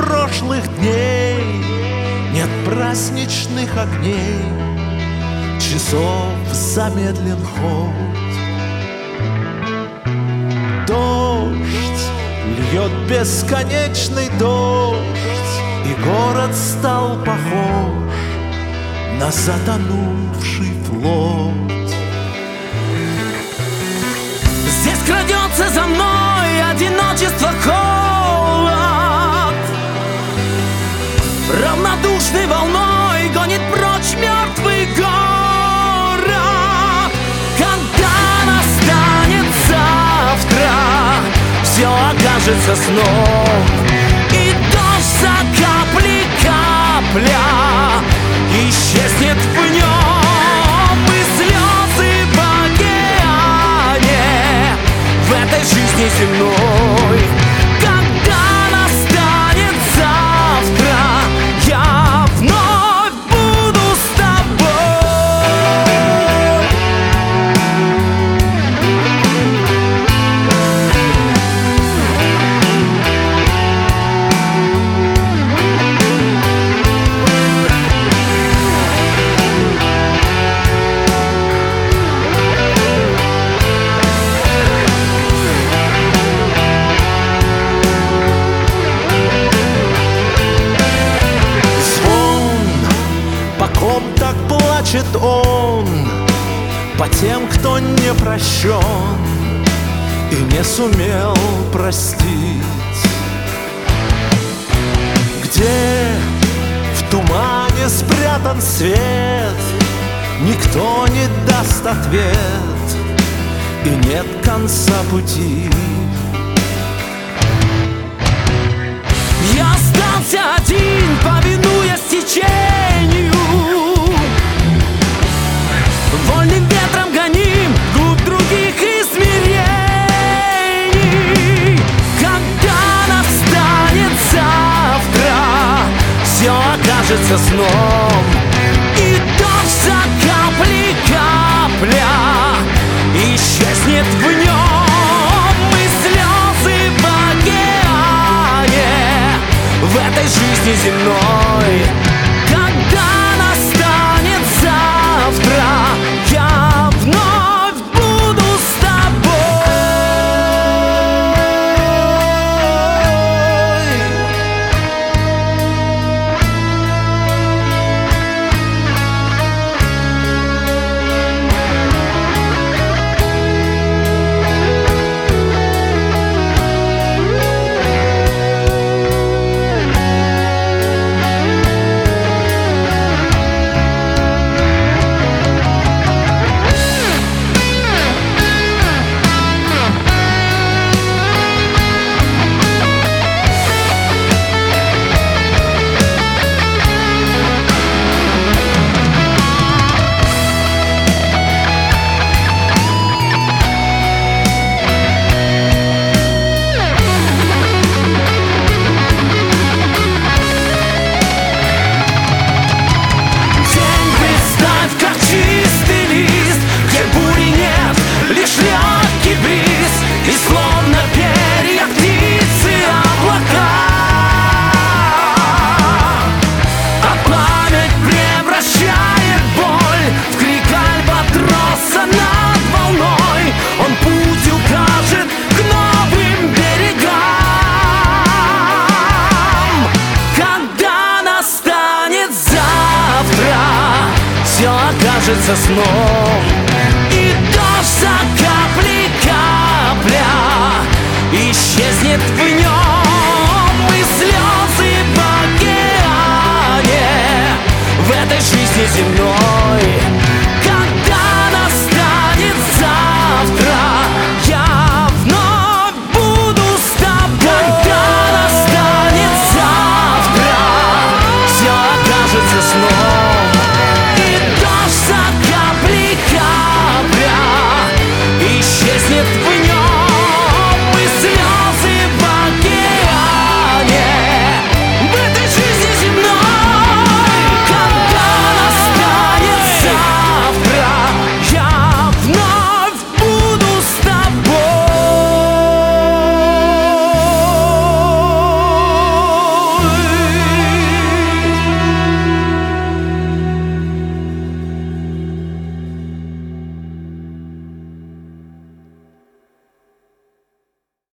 прошлых дней, нет праздничных огней, часов замедлен ход. Дождь льет бесконечный дождь, и город стал похож на затонувший флот. Здесь крадется за мной одиночество, холод, равнодушной волной гонит прочь мертвый город. Когда настанет завтра, все окажется сном, и дождь за капли капля исчезнет в нем, и слезы в океане в этой жизни земной. Когда настанет завтра, я вновь буду с тобой. Так плачет он по тем, кто не прощен и не сумел простить. Где в тумане спрятан свет, никто не даст ответ, и нет конца пути. Я остался один, повинуясь течению, вольным ветром гоним вглубь других измерений. Когда настанет завтра, все окажется сном, и дождь за капли капля исчезнет в нем, и слезы в океане в этой жизни земной. Когда настанет завтра, я вновь буду с окажется сном, и дождь за капли капля исчезнет в нем, и слез